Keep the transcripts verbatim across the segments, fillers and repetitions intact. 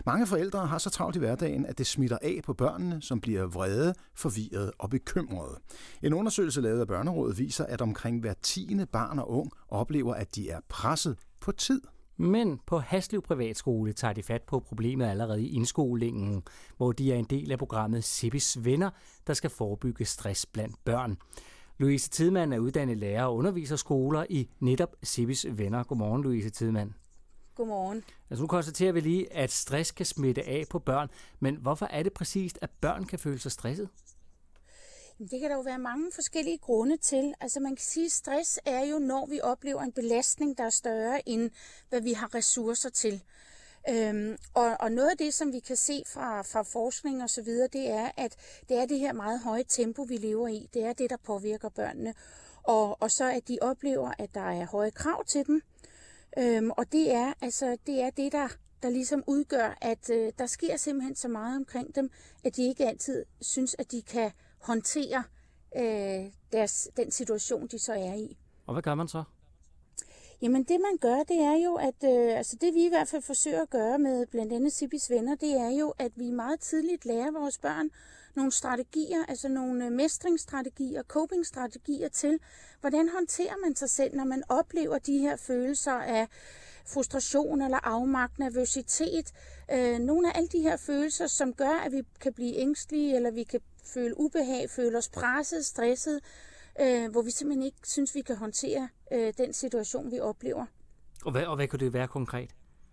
Mange forældre har så travlt i hverdagen, at det smitter af på børnene, som bliver vrede, forvirrede og bekymrede. En undersøgelse lavet af Børnerådet viser, at omkring hver tiende barn og ung oplever, at de er presset på tid. Men på Haslev Privatskole tager de fat på problemet allerede i indskolingen, hvor de er en del af programmet Sibis Venner, der skal forebygge stress blandt børn. Louise Tidemand er uddannet lærer og underviser skoler i netop Sibis Venner. Godmorgen, Louise Tidemand. Godmorgen. Altså nu konstaterer vi lige, at stress kan smitte af på børn, men hvorfor er det præcist, at børn kan føle sig stresset? Det kan der jo være mange forskellige grunde til. Altså man kan sige, at stress er jo, når vi oplever en belastning, der er større end hvad vi har ressourcer til. Øhm, og, og noget af det, som vi kan se fra, fra forskning og så videre, det er, at det er det her meget høje tempo, vi lever i. Det er det, der påvirker børnene. Og, og så at de oplever, at der er høje krav til dem. Øhm, og det er, altså, det er det, der, der ligesom udgør, at øh, der sker simpelthen så meget omkring dem, at de ikke altid synes, at de kan håndtere øh, deres, den situation, de så er i. Og hvad gør man så? Jamen det man gør, det er jo, at øh, altså det vi i hvert fald forsøger at gøre med blandt andet Sibis Venner, det er jo, at vi meget tidligt lærer vores børn nogle strategier, altså nogle mestringsstrategier, copingstrategier til, hvordan håndterer man sig selv, når man oplever de her følelser af frustration eller afmagt, nervøsitet. Øh, nogle af alle de her følelser, som gør, at vi kan blive ængstelige, eller vi kan føle ubehag, føle os presset, stresset, øh, hvor vi simpelthen ikke synes, vi kan håndtere øh, den situation, vi oplever. Og hvad, og hvad kunne det være konkret?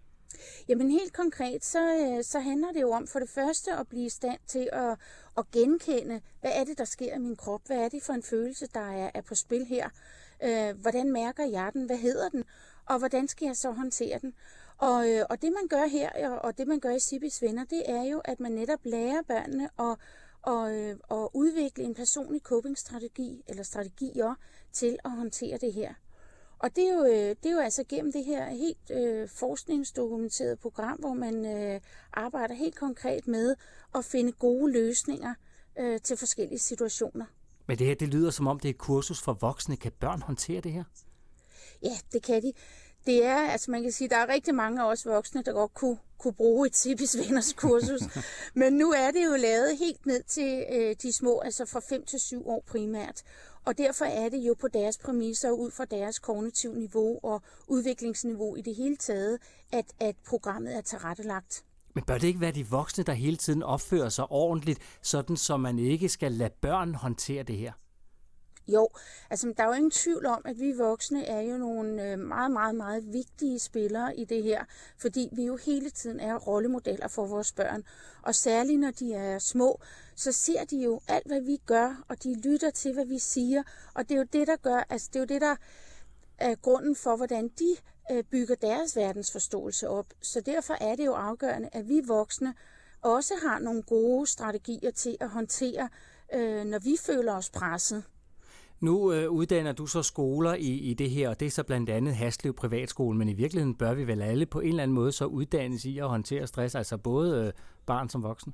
Jamen helt konkret, så, øh, så handler det jo om for det første at blive i stand til at, at genkende, hvad er det, der sker i min krop? Hvad er det for en følelse, der er, er på spil her? Øh, hvordan mærker jeg den? Hvad hedder den? Og hvordan skal jeg så håndtere den? Og, øh, og det man gør her, og det man gør i Sibis Venner, det er jo, at man netop lærer børnene at og, øh, og udvikle en personlig copingstrategi, eller strategier, til at håndtere det her. Og det er jo, det er jo altså gennem det her helt øh, forskningsdokumenterede program, hvor man øh, arbejder helt konkret med at finde gode løsninger øh, til forskellige situationer. Men det her, det lyder som om det er et kursus for voksne. Kan børn håndtere det her? Ja, det kan de. Det er, altså man kan sige, der er rigtig mange af os voksne, der godt kunne, kunne bruge et Sibis Venners kursus. Men nu er det jo lavet helt ned til øh, de små, altså fra fem til syv år primært. Og derfor er det jo på deres præmisser, ud fra deres kognitive niveau og udviklingsniveau i det hele taget, at, at programmet er tilrettelagt. Men bør det ikke være de voksne, der hele tiden opfører sig ordentligt, sådan så man ikke skal lade børn håndtere det her? Jo, altså der er jo ingen tvivl om, at vi voksne er jo nogle meget, meget, meget vigtige spillere i det her, fordi vi jo hele tiden er rollemodeller for vores børn. Og særligt når de er små, så ser de jo alt, hvad vi gør, og de lytter til, hvad vi siger. Og det er jo det, der gør, altså det er jo det, der er grunden for, hvordan de bygger deres verdensforståelse op. Så derfor er det jo afgørende, at vi voksne også har nogle gode strategier til at håndtere, når vi føler os presset. Nu øh, uddanner du så skoler i, i det her, og det er så blandt andet Haslev Privatskole, men i virkeligheden bør vi vel alle på en eller anden måde så uddannes i at håndtere stress, altså både øh, barn som voksen?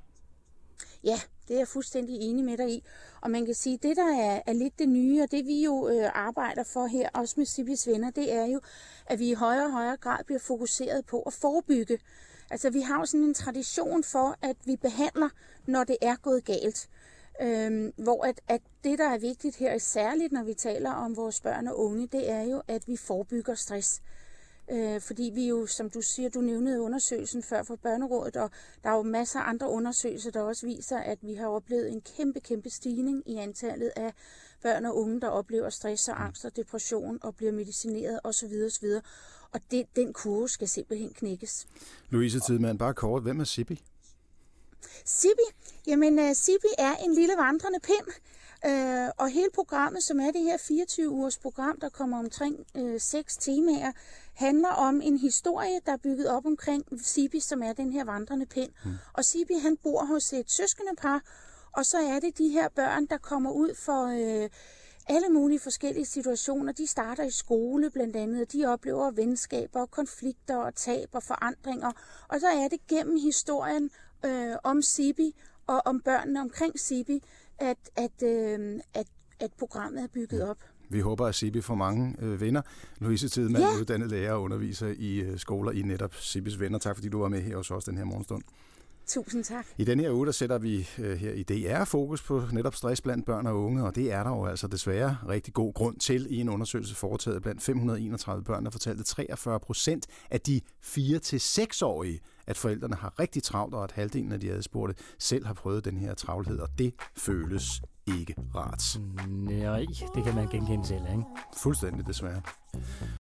Ja, det er jeg fuldstændig enig med dig i. Og man kan sige, at det, der er, er lidt det nye, og det vi jo øh, arbejder for her, også med Sibis Venner, det er jo, at vi i højere og højere grad bliver fokuseret på at forebygge. Altså vi har jo sådan en tradition for, at vi behandler, når det er gået galt. Øhm, hvor at, at det, der er vigtigt her, særligt når vi taler om vores børn og unge, det er jo, at vi forebygger stress. Øh, fordi vi jo, som du siger, du nævnede undersøgelsen før for Børnerådet, og der er jo masser af andre undersøgelser, der også viser, at vi har oplevet en kæmpe, kæmpe stigning i antallet af børn og unge, der oplever stress og angst og depression og bliver medicineret osv. osv. Og det, den kurve skal simpelthen knækkes. Louise Tidemand, bare kort, hvem er Sibi? Sibi? Jamen, uh, Sibi er en lille vandrende pind, uh, og hele programmet, som er det her fireogtyve ugers program, der kommer omkring uh, seks temaer, handler om en historie, der er bygget op omkring Sibi, som er den her vandrende pind. Mm. Og Sibi, han bor hos et søskendepar, og så er det de her børn, der kommer ud for uh, alle mulige forskellige situationer. De starter i skole blandt andet, og de oplever venskaber, konflikter og tab og forandringer. Og så er det gennem historien øh, om Sibi og om børnene omkring Sibi, at, at, øh, at, at programmet er bygget op. Vi håber, at Sibi får mange øh, venner. Louise Tidemand, Ja. uddannet lærer og underviser i øh, skoler i netop Sibis venner. Tak fordi du var med her hos os den her morgenstund. Tusind tak. I den her uge, der sætter vi øh, her i D R fokus på netop stress blandt børn og unge, og det er der jo altså desværre rigtig god grund til i en undersøgelse foretaget blandt fem hundrede og enogtredive børn, der fortalte treogfyrre procent af de fire til seks-årige, at forældrene har rigtig travlt, og at halvdelen af de adspurgte selv har prøvet den her travlhed, og det føles ikke rart. Nej, det kan man genkende selv, ikke? Fuldstændig desværre.